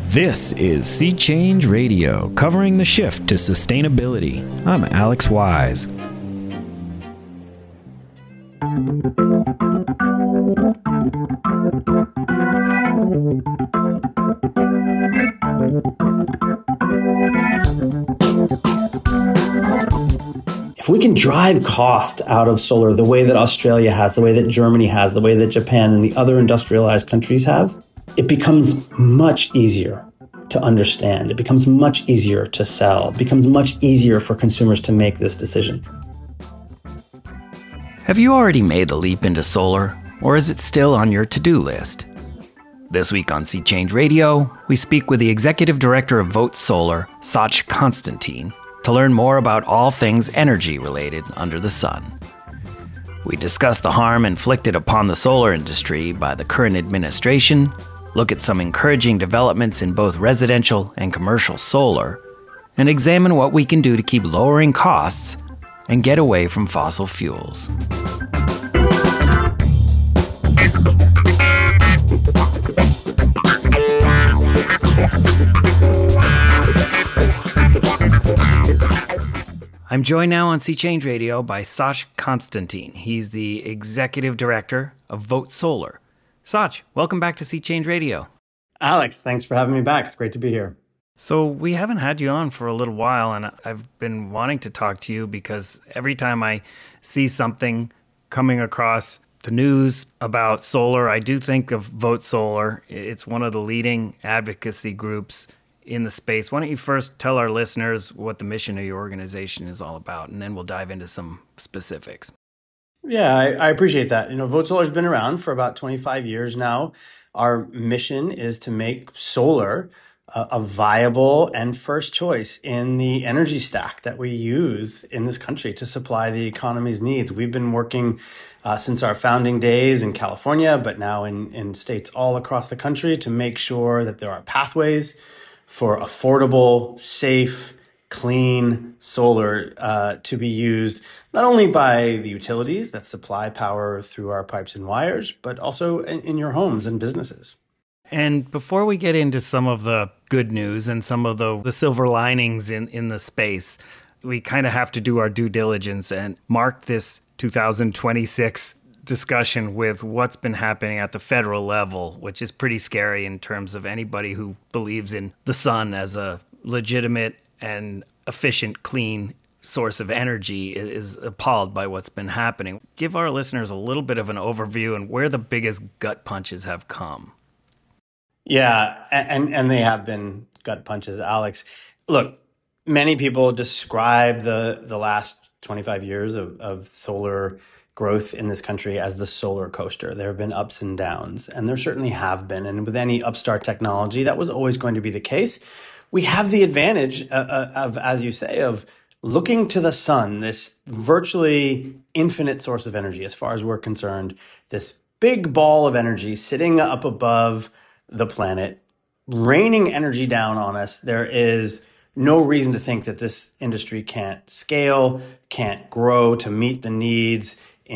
This is Sea Change Radio, covering the shift to sustainability. I'm Alex Wise. If we can drive cost out of solar the way that Australia has, the way that Germany has, the way that Japan and the other industrialized countries have, it becomes much easier to understand. It becomes much easier to sell. It becomes much easier for consumers to make this decision. Have you already made the leap into solar, or is it still on your to-do list? This week on Sea Change Radio, we speak with the Executive Director of Vote Solar, Sach Constantine, to learn more about all things energy-related under the sun. We discuss the harm inflicted upon the solar industry by the current administration, look at some encouraging developments in both residential and commercial solar, and examine what we can do to keep lowering costs and get away from fossil fuels. I'm joined now on Sea Change Radio by Sach Constantine. He's the Executive Director of Vote Solar. Sach, welcome back to Sea Change Radio. Alex, thanks for having me back. It's great to be here. So we haven't had you on for a little while, and I've been wanting to talk to you because every time I see something coming across the news about solar, I do think of Vote Solar. It's one of the leading advocacy groups in the space. Why don't you first tell our listeners what the mission of your organization is all about, and then we'll dive into some specifics. Yeah, I appreciate that. Vote Solar has been around for about 25 years now. Our mission is to make solar a viable and first choice in the energy stack that we use in this country to supply the economy's needs. We've been working since our founding days in California, but now in states all across the country to make sure that there are pathways for affordable, safe, clean solar to be used not only by the utilities that supply power through our pipes and wires, but also in your homes and businesses. And before we get into some of the good news and some of the silver linings in the space, we kind of have to do our due diligence and mark this 2026 discussion with what's been happening at the federal level, which is pretty scary in terms of anybody who believes in the sun as a legitimate and efficient, clean source of energy is appalled by what's been happening. Give our listeners a little bit of an overview and where the biggest gut punches have come. Yeah, and they have been gut punches, Alex. Look, many people describe the last 25 years of solar growth in this country as the solar coaster. There have been ups and downs, and there certainly have been. And with any upstart technology, that was always going to be the case. We have the advantage of, as you say, of looking to the sun, this virtually infinite source of energy, as far as we're concerned, this big ball of energy sitting up above the planet, raining energy down on us. There is no reason to think that this industry can't scale, can't grow to meet the needs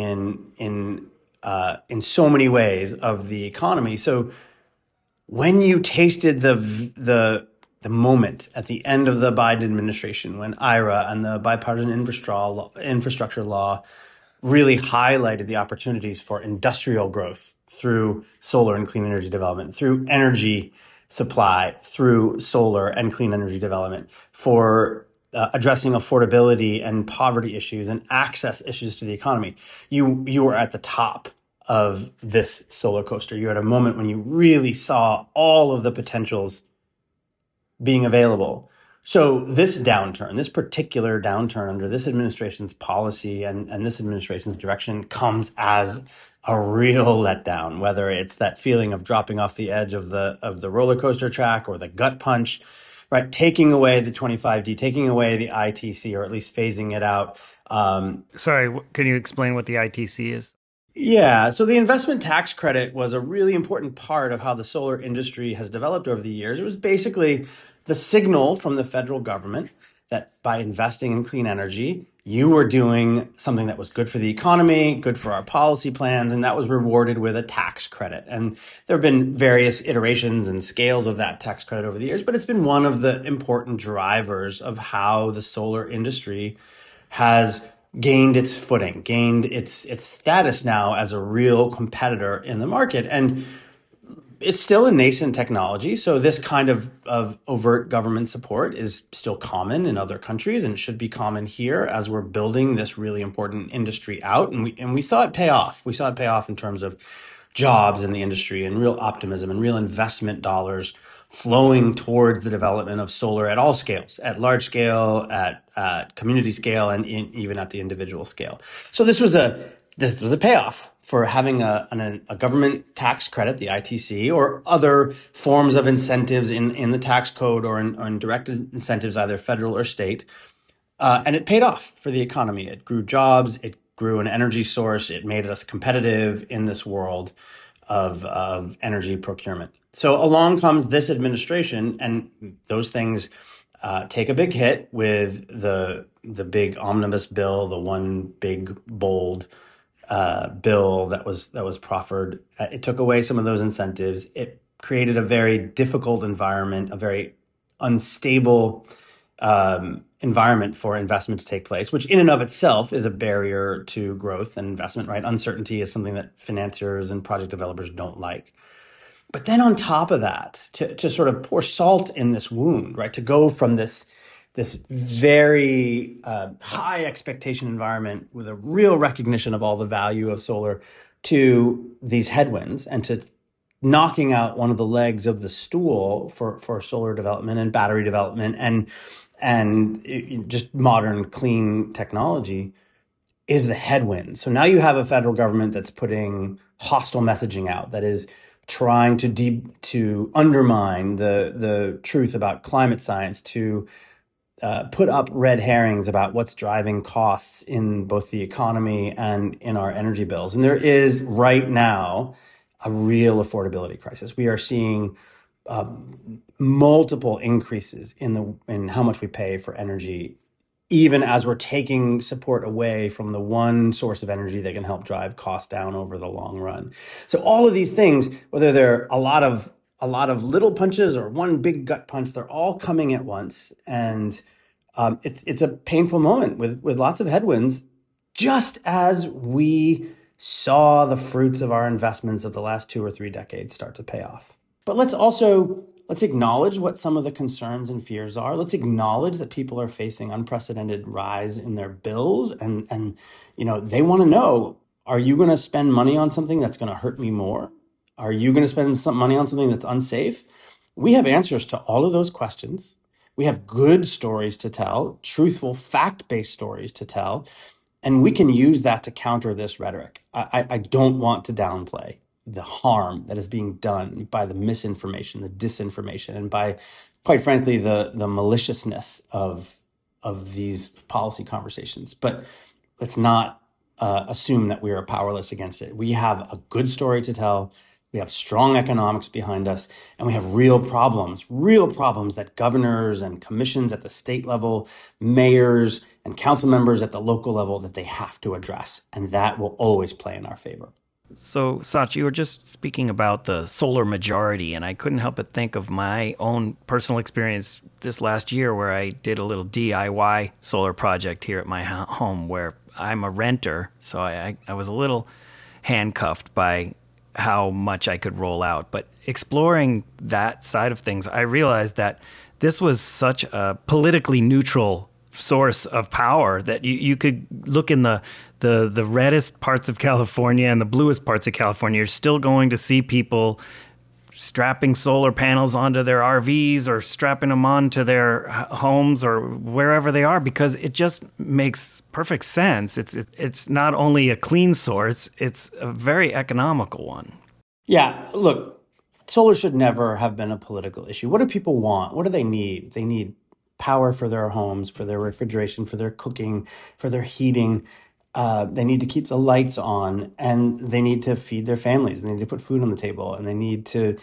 in so many ways of the economy. So when you tasted the moment at the end of the Biden administration, when IRA and the bipartisan infrastructure law really highlighted the opportunities for industrial growth through solar and clean energy development, through energy supply, through solar and clean energy development, for addressing affordability and poverty issues and access issues to the economy, you were at the top of this solar coaster. You're at a moment when you really saw all of the potentials being available. So this downturn, this particular downturn under this administration's policy and this administration's direction comes as a real letdown, whether it's that feeling of dropping off the edge of the roller coaster track or the gut punch, right? Taking away the 25D, taking away the ITC, or at least phasing it out. Sorry, can you explain what the ITC is? Yeah, so the investment tax credit was a really important part of how the solar industry has developed over the years. It was basically the signal from the federal government that by investing in clean energy, You were doing something that was good for the economy, good for our policy plans, and that was rewarded with a tax credit. And there have been various iterations and scales of that tax credit over the years, but it's been one of the important drivers of how the solar industry has gained its footing, gained its status now as a real competitor in the market. And it's still a nascent technology, so this kind of overt government support is still common in other countries, and it should be common here as we're building this really important industry out. And we saw it pay off. We saw it pay off in terms of jobs in the industry and real optimism and real investment dollars flowing towards the development of solar at all scales, at large scale, at community scale, and even at the individual scale. So this was a payoff for having a government tax credit, the ITC, or other forms of incentives in the tax code or in direct incentives, either federal or state. And it paid off for the economy. It grew jobs. It grew an energy source. It made us competitive in this world of energy procurement. So along comes this administration, and those things take a big hit with the big omnibus bill, the one big bold bill that was proffered. It took away some of those incentives. It created a very difficult environment, a very unstable environment for investment to take place, which in and of itself is a barrier to growth and investment, right? Uncertainty is something that financiers and project developers don't like. But then on top of that, to sort of pour salt in this wound, right? To go from this very high expectation environment with a real recognition of all the value of solar to these headwinds, and to knocking out one of the legs of the stool for solar development and battery development and just modern clean technology, is the headwind. So now you have a federal government that's putting hostile messaging out, that is trying to undermine the truth about climate science, to put up red herrings about what's driving costs in both the economy and in our energy bills. And there is right now a real affordability crisis. We are seeing multiple increases in how much we pay for energy, even as we're taking support away from the one source of energy that can help drive costs down over the long run. So all of these things, whether they're a lot of little punches or one big gut punch, they're all coming at once. And it's a painful moment with lots of headwinds, just as we saw the fruits of our investments of the last 2 or 3 decades start to pay off. But let's acknowledge what some of the concerns and fears are. Let's acknowledge that people are facing unprecedented rise in their bills, and they want to know, are you going to spend money on something that's going to hurt me more? Are you going to spend some money on something that's unsafe? We have answers to all of those questions. We have good stories to tell, truthful, fact-based stories to tell, and we can use that to counter this rhetoric. I don't want to downplay the harm that is being done by the misinformation, the disinformation, and by, quite frankly, the maliciousness of these policy conversations. But let's not assume that we are powerless against it. We have a good story to tell. We have strong economics behind us, and we have real problems that governors and commissions at the state level, mayors and council members at the local level, that they have to address. And that will always play in our favor. So, Sach, you were just speaking about the solar majority, and I couldn't help but think of my own personal experience this last year where I did a little DIY solar project here at my home, where I'm a renter, so I was a little handcuffed by how much I could roll out. But exploring that side of things, I realized that this was such a politically neutral source of power that you could look in the reddest parts of California and the bluest parts of California. You're still going to see people strapping solar panels onto their RVs or strapping them onto their homes or wherever they are, because it just makes perfect sense. It's not only a clean source, it's a very economical one. Yeah, look, solar should never have been a political issue. What do people want? What do they need? They need power for their homes, for their refrigeration, for their cooking, for their heating. They need to keep the lights on, and they need to feed their families, and they need to put food on the table, and they need to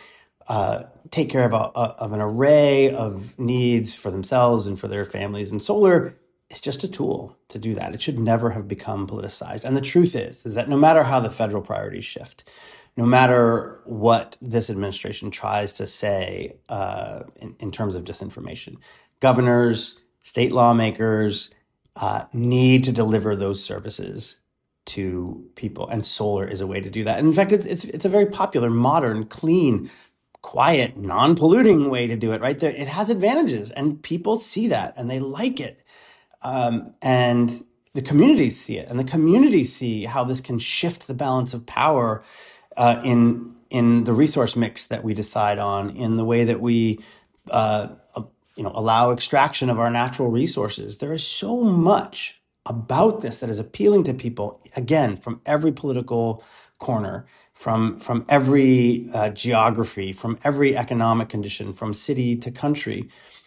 take care of an array of needs for themselves and for their families. And solar it's just a tool to do that. It should never have become politicized. And the truth is that no matter how the federal priorities shift, no matter what this administration tries to say in terms of disinformation, governors, state lawmakers need to deliver those services to people, and solar is a way to do that. And in fact, it's a very popular, modern, clean, quiet, non-polluting way to do it. Right there, it has advantages, and people see that and they like it. And the communities see it, and the communities see how this can shift the balance of power in the resource mix that we decide on, in the way that we allow extraction of our natural resources. There is so much about this that is appealing to people, again, from every political corner, from every geography, from every economic condition, from city to country.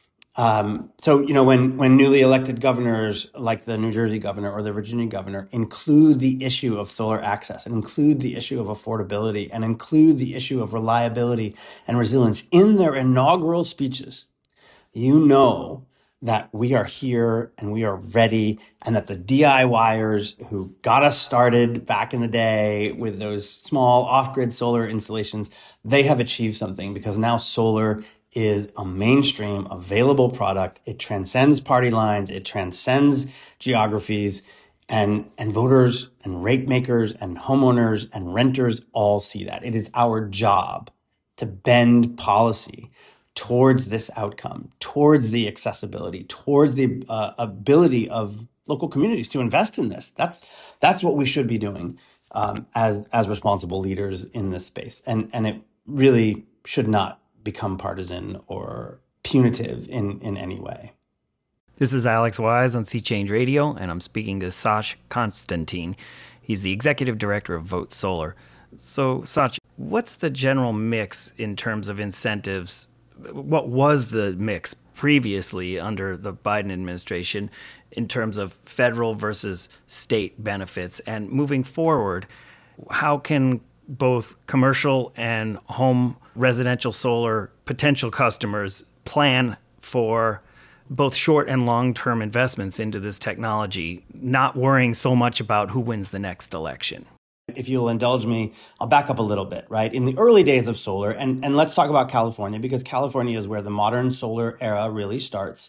When newly elected governors like the New Jersey governor or the Virginia governor include the issue of solar access and include the issue of affordability and include the issue of reliability and resilience in their inaugural speeches, you know that we are here and we are ready, and that the DIYers who got us started back in the day with those small off-grid solar installations, they have achieved something, because now solar is a mainstream available product. It transcends party lines, it transcends geographies, and voters and rate makers and homeowners and renters all see that. It is our job to bend policy towards this outcome, towards the accessibility, towards the ability of local communities to invest in this. That's what we should be doing as responsible leaders in this space. And it really should not become partisan or punitive in any way. This is Alex Wise on Sea Change Radio, and I'm speaking to Sach Constantine. He's the executive director of Vote Solar. So, Sach, what's the general mix in terms of incentives? What was the mix previously under the Biden administration in terms of federal versus state benefits? And moving forward, how can both commercial and home residential solar potential customers plan for both short and long-term investments into this technology, not worrying so much about who wins the next election? If you'll indulge me, I'll back up a little bit, right? In the early days of solar, and let's talk about California, because California is where the modern solar era really starts.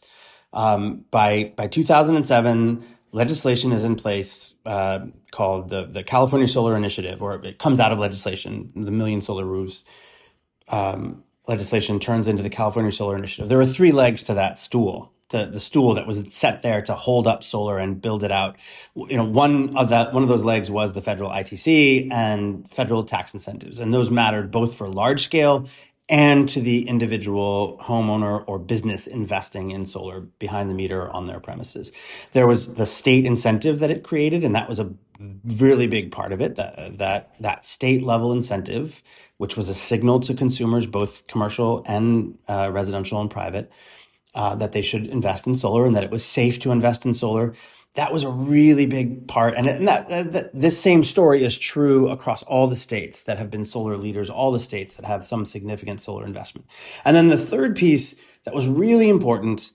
By 2007, legislation is in place called the California Solar Initiative, or it comes out of legislation. The Million Solar Roofs legislation turns into the California Solar Initiative. There were three legs to that stool. The stool that was set there to hold up solar and build it out. One of those legs was the federal ITC and federal tax incentives, and those mattered both for large scale and to the individual homeowner or business investing in solar behind the meter on their premises. There was the state incentive that it created, and that was a really big part of it. That state level incentive, which was a signal to consumers, both commercial and residential and private, that they should invest in solar and that it was safe to invest in solar. That was a really big part. And this same story is true across all the states that have been solar leaders, all the states that have some significant solar investment. And then the third piece that was really important,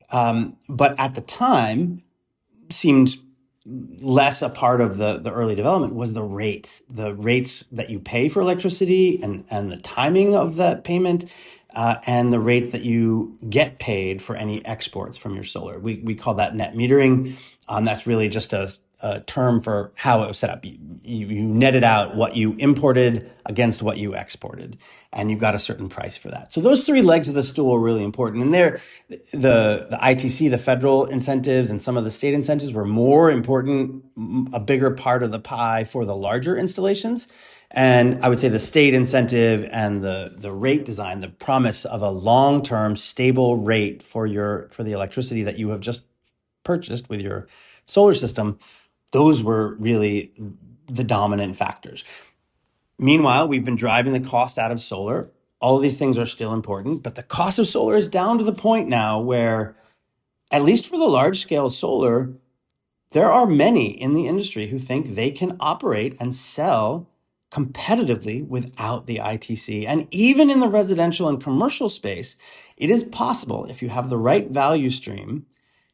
but at the time seemed less a part of the early development, was the rates that you pay for electricity and the timing of that payment. And the rate that you get paid for any exports from your solar. We call that net metering. That's really just a term for how it was set up. You netted out what you imported against what you exported, and you got a certain price for that. So those three legs of the stool are really important. And there, the ITC, the federal incentives, and some of the state incentives were more important, a bigger part of the pie for the larger installations. And I would say the state incentive and the rate design, the promise of a long-term stable rate for the electricity that you have just purchased with your solar system, those were really the dominant factors. Meanwhile, we've been driving the cost out of solar. All of these things are still important, but the cost of solar is down to the point now where, at least for the large-scale solar, there are many in the industry who think they can operate and sell competitively without the ITC. And even in the residential and commercial space, it is possible, if you have the right value stream,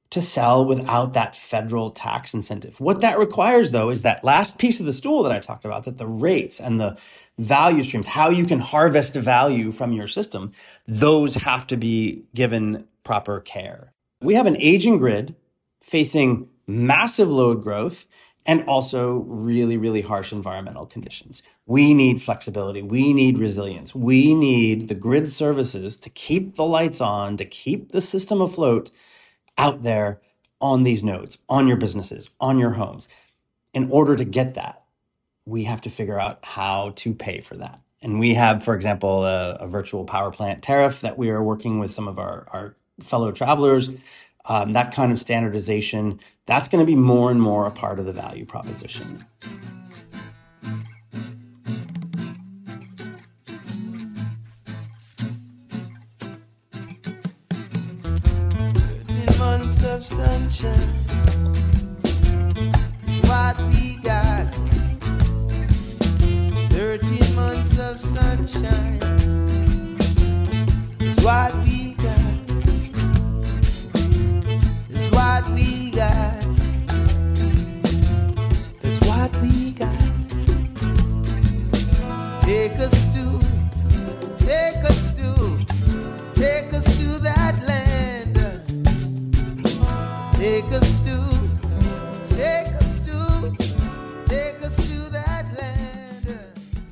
to sell without that federal tax incentive. What that requires, though, is that last piece of the stool that I talked about, that the rates and the value streams, how you can harvest value from your system, those have to be given proper care. We have an aging grid facing massive load growth and also really, really harsh environmental conditions. We need flexibility. We need resilience. We need the grid services to keep the lights on, to keep the system afloat out there on these nodes, on your businesses, on your homes. In order to get that, we have to figure out how to pay for that. And we have, for example, a virtual power plant tariff that we are working with some of our fellow travelers. That kind of standardization, that's going to be more and more a part of the value proposition. Months of sunshine is what we got. 13 months of sunshine is what we got. Is what we got. Is what we got. Take us to that land. Take us to that land.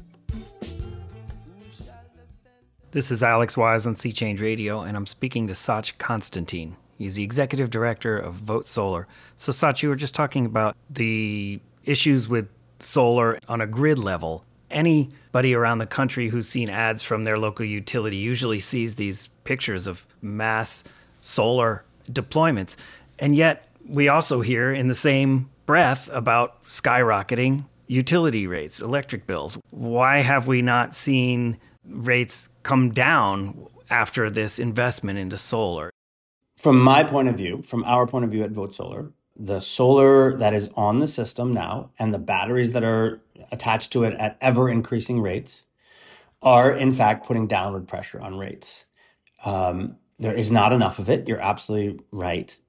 This is Alex Wise on Sea Change Radio, and I'm speaking to Sach Constantine. He's the executive director of Vote Solar. So, Sach, you were just talking about the issues with solar on a grid level. Anybody around the country who's seen ads from their local utility usually sees these pictures of mass solar deployments. And yet we also hear in the same breath about skyrocketing utility rates, electric bills. Why have we not seen rates come down after this investment into solar? From my point of view, from our point of view at Vote Solar, the solar that is on the system now and the batteries that are attached to it at ever increasing rates are in fact putting downward pressure on rates. There is not enough of it. You're absolutely right.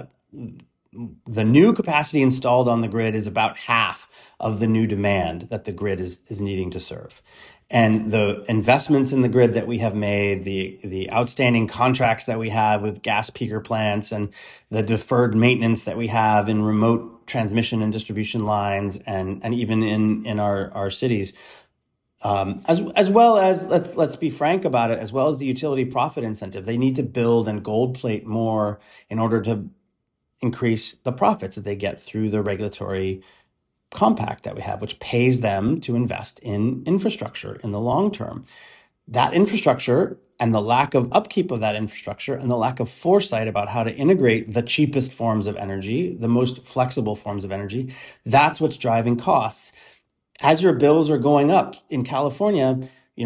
The new capacity installed on the grid is about half of the new demand that the grid is needing to serve. And the investments in the grid that we have made, the outstanding contracts that we have with gas peaker plants and the deferred maintenance that we have in remote transmission and distribution lines and even in our cities, as well as, let's be frank about it, as well as the utility profit incentive. They need to build and gold plate more in order to increase the profits that they get through the regulatory compact that we have, which pays them to invest in infrastructure in the long term. That infrastructure and the lack of upkeep of that infrastructure and the lack of foresight about how to integrate the cheapest forms of energy, the most flexible forms of energy, that's what's driving costs. As your bills are going up in California,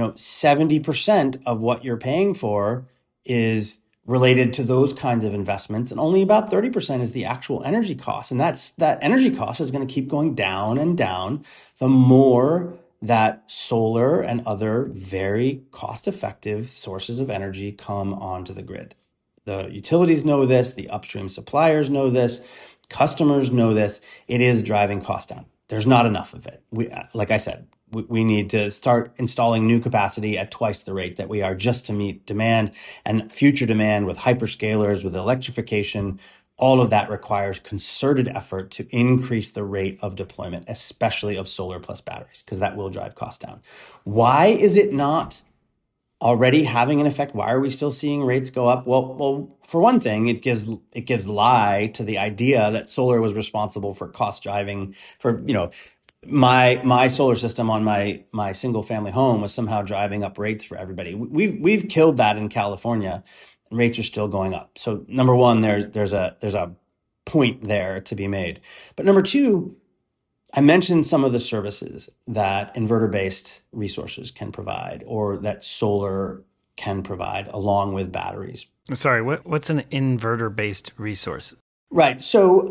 70% of what you're paying for is related to those kinds of investments, and only about 30% is the actual energy cost. And that energy cost is going to keep going down and down the more that solar and other very cost-effective sources of energy come onto the grid. The utilities know this, the upstream suppliers know this, customers know this. It is driving costs down. There's not enough of it. Like I said, we need to start installing new capacity at twice the rate that we are just to meet demand and future demand with hyperscalers, with electrification. All of that requires concerted effort to increase the rate of deployment, especially of solar plus batteries, because that will drive costs down. Why is it not already having an effect? Why are we still seeing rates go up? Well, for one thing, it gives lie to the idea that solar was responsible for cost driving for, my solar system on my single family home was somehow driving up rates for everybody. We've killed that in California, and rates are still going up. So number one, there's a point there to be made. But number two, I mentioned some of the services that inverter-based resources can provide or that solar can provide along with batteries. Sorry, what's an inverter-based resource? Right. So,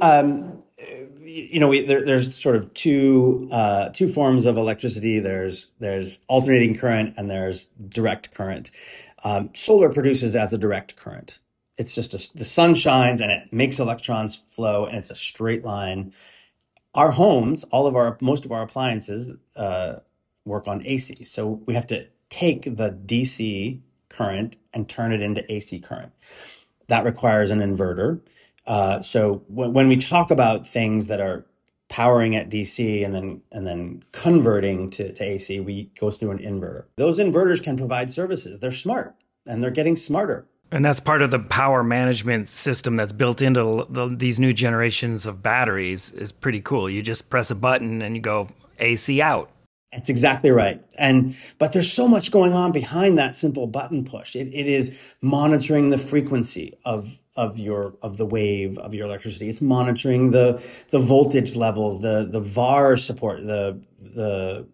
there's sort of two forms of electricity. There's alternating current and there's direct current. Solar produces as a direct current. it's just the sun shines and it makes electrons flow and it's a straight line. Our homes, most of our appliances work on AC. So we have to take the DC current and turn it into AC current. That requires an inverter. So when we talk about things that are powering at DC and then converting to AC, we go through an inverter. Those inverters can provide services. They're smart and they're getting smarter. And that's part of the power management system that's built into these new generations of batteries is pretty cool. You just press a button and you go AC out. That's exactly right. But there's so much going on behind that simple button push. It is monitoring the frequency of the wave of your electricity. It's monitoring the voltage levels, the VAR support, the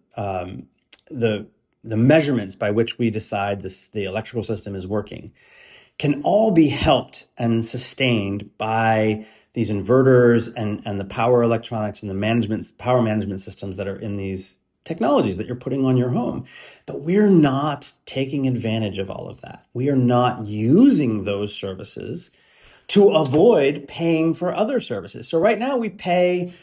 measurements by which we decide the electrical system is working, can all be helped and sustained by these inverters and the power electronics and the power management systems that are in these technologies that you're putting on your home. But we're not taking advantage of all of that. We are not using those services to avoid paying for other services. So right now we pay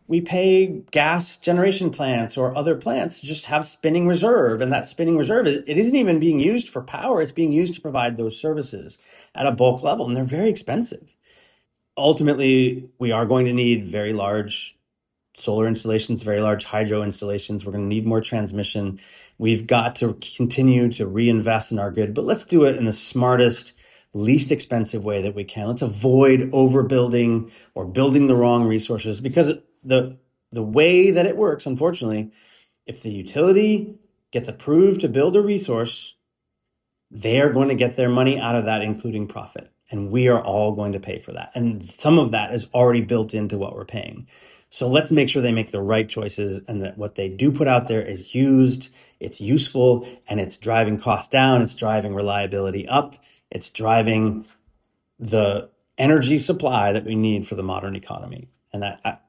gas generation plants or other plants to just have spinning reserve. And that spinning reserve, it isn't even being used for power. It's being used to provide those services at a bulk level. And they're very expensive. Ultimately, we are going to need very large solar installations, very large hydro installations. We're going to need more transmission. We've got to continue to reinvest in our grid, but let's do it in the smartest, least expensive way that we can. Let's avoid overbuilding or building the wrong resources, because the way that it works, unfortunately, if the utility gets approved to build a resource, they are going to get their money out of that, including profit. And we are all going to pay for that. And some of that is already built into what we're paying. So let's make sure they make the right choices and that what they do put out there is used, it's useful, and it's driving costs down, it's driving reliability up, it's driving the energy supply that we need for the modern economy. And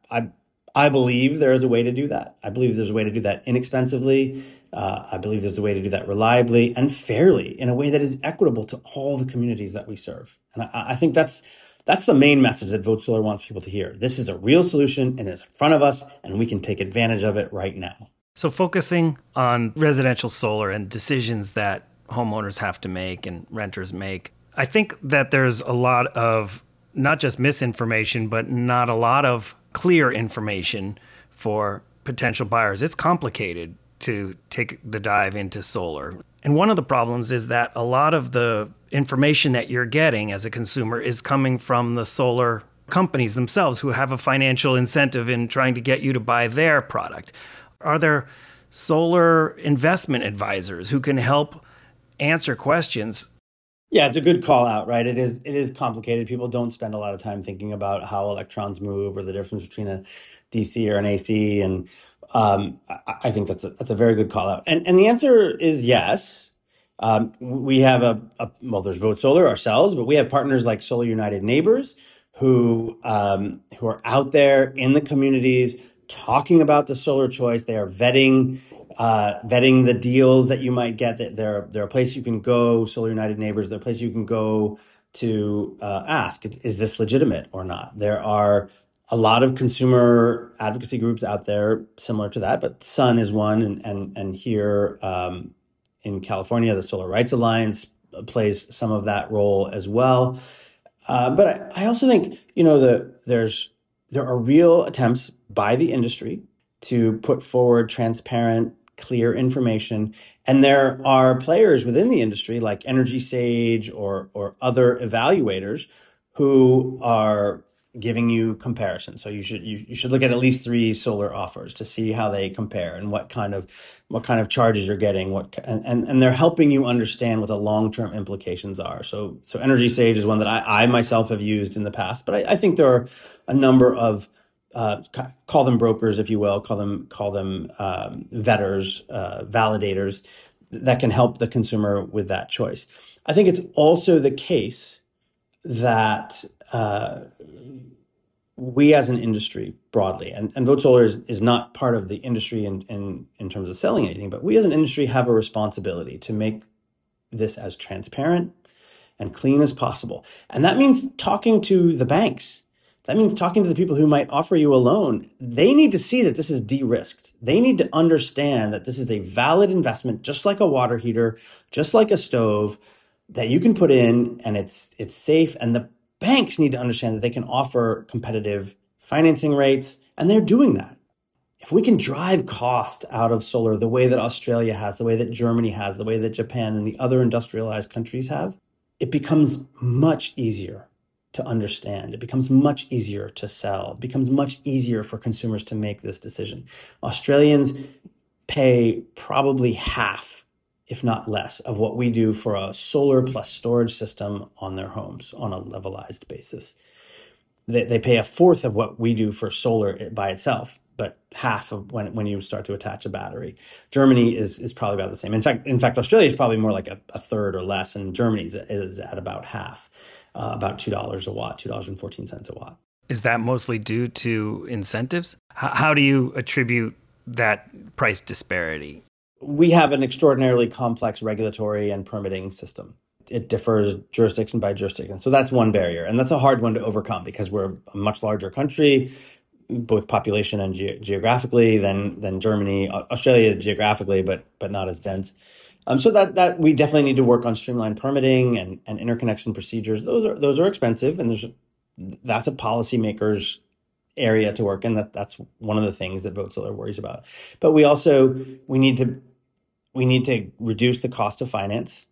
I believe there is a way to do that. I believe there's a way to do that inexpensively. I believe there's a way to do that reliably and fairly in a way that is equitable to all the communities that we serve. And I think that's the main message that Vote Solar wants people to hear. This is a real solution and it's in front of us and we can take advantage of it right now. So focusing on residential solar and decisions that homeowners have to make and renters make, I think that there's a lot of not just misinformation, but not a lot of clear information for potential buyers. It's complicated to take the dive into solar. And one of the problems is that a lot of the information that you're getting as a consumer is coming from the solar companies themselves who have a financial incentive in trying to get you to buy their product. Are there solar investment advisors who can help answer questions? Yeah, it's a good call out, right? It is complicated. People don't spend a lot of time thinking about how electrons move or the difference between a DC or an AC. And I think that's a very good call out. And the answer is yes. We have there's Vote Solar ourselves, but we have partners like Solar United Neighbors who are out there in the communities talking about the solar choice. They are vetting the deals that you might get. They're a place you can go, Solar United Neighbors, they're a place you can go to ask, is this legitimate or not? There are a lot of consumer advocacy groups out there similar to that, but Sun is one, and here in California, the Solar Rights Alliance plays some of that role as well. But I also think, there are real attempts by the industry to put forward transparent, clear information. And there are players within the industry like Energy Sage or other evaluators who are giving you comparisons. So you should look at least 3 solar offers to see how they compare and what kind of charges you're getting, and they're helping you understand what the long-term implications are. So Energy Sage is one that I myself have used in the past, but I think there are a number of call them brokers, if you will, call them vetters, validators that can help the consumer with that choice. I think it's also the case that we as an industry broadly, and Vote Solar is not part of the industry in terms of selling anything, but we as an industry have a responsibility to make this as transparent and clean as possible. And that means talking to the banks. That means talking to the people who might offer you a loan. They need to see that this is de-risked. They need to understand that this is a valid investment, just like a water heater, just like a stove, that you can put in and it's safe. And the banks need to understand that they can offer competitive financing rates, and they're doing that. If we can drive cost out of solar the way that Australia has, the way that Germany has, the way that Japan and the other industrialized countries have, it becomes much easier to understand. It becomes much easier to sell. It becomes much easier for consumers to make this decision. Australians pay probably half, if not less, of what we do for a solar plus storage system on their homes on a levelized basis. They pay a fourth of what we do for solar by itself, but half of when you start to attach a battery. Germany is probably about the same. In fact, Australia is probably more like a third or less, and Germany is at about half, about $2 a watt, $2.14 a watt. Is that mostly due to incentives? How do you attribute that price disparity? We have an extraordinarily complex regulatory and permitting system. It differs jurisdiction by jurisdiction. So that's one barrier. And that's a hard one to overcome because we're a much larger country, both population and geographically than Germany. Australia geographically, but not as dense. So that we definitely need to work on streamlined permitting and interconnection procedures. Those are expensive, and that's a policymaker's area to work in. That's one of the things that Vote Solar worries about. But we need to reduce the cost of finance.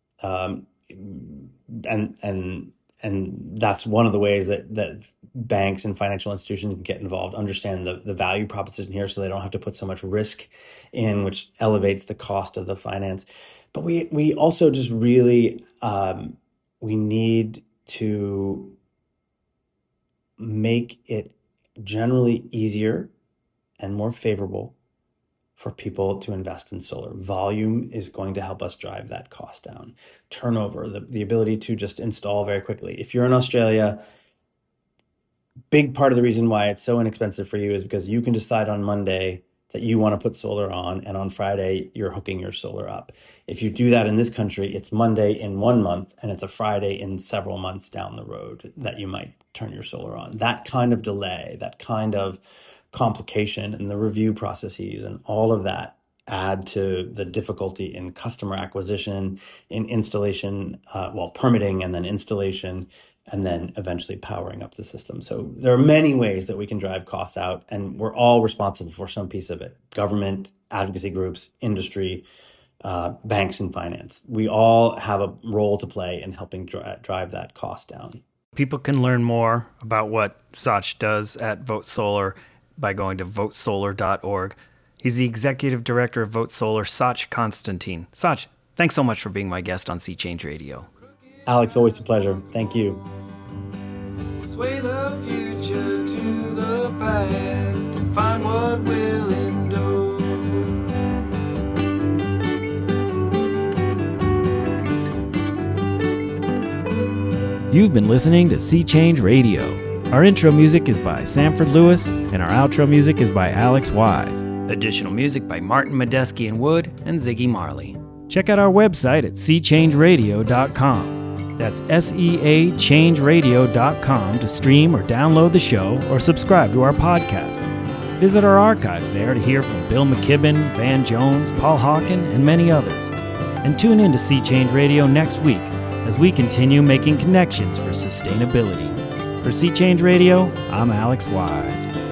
And that's one of the ways that banks and financial institutions can get involved, understand the value proposition here so they don't have to put so much risk in, which elevates the cost of the finance. But we also just really, we need to make it generally easier and more favorable for people to invest in solar. Volume is going to help us drive that cost down. Turnover, the ability to just install very quickly. If you're in Australia, big part of the reason why it's so inexpensive for you is because you can decide on Monday that you want to put solar on, and on Friday, you're hooking your solar up. If you do that in this country, it's Monday in 1 month, and it's a Friday in several months down the road that you might turn your solar on. That kind of delay, that kind of complication and the review processes and all of that add to the difficulty in customer acquisition, in installation, permitting and then installation, and then eventually powering up the system. So there are many ways that we can drive costs out, and we're all responsible for some piece of it. Government, advocacy groups, industry, banks and finance. We all have a role to play in helping drive that cost down. People can learn more about what Sach does at Vote Solar by going to votesolar.org. He's the executive director of Vote Solar, Sach Constantine. Sach, thanks so much for being my guest on Sea Change Radio. Alex, always a pleasure. Thank you. Sway the future to the past and find what will endure. You've been listening to Sea Change Radio. Our intro music is by Sanford Lewis, and our outro music is by Alex Wise. Additional music by Martin Medeski and Wood and Ziggy Marley. Check out our website at seachangeradio.com. That's SEAchangeradio.com to stream or download the show or subscribe to our podcast. Visit our archives there to hear from Bill McKibben, Van Jones, Paul Hawken, and many others. And tune in to Sea Change Radio next week as we continue making connections for sustainability. For Sea Change Radio, I'm Alex Wise.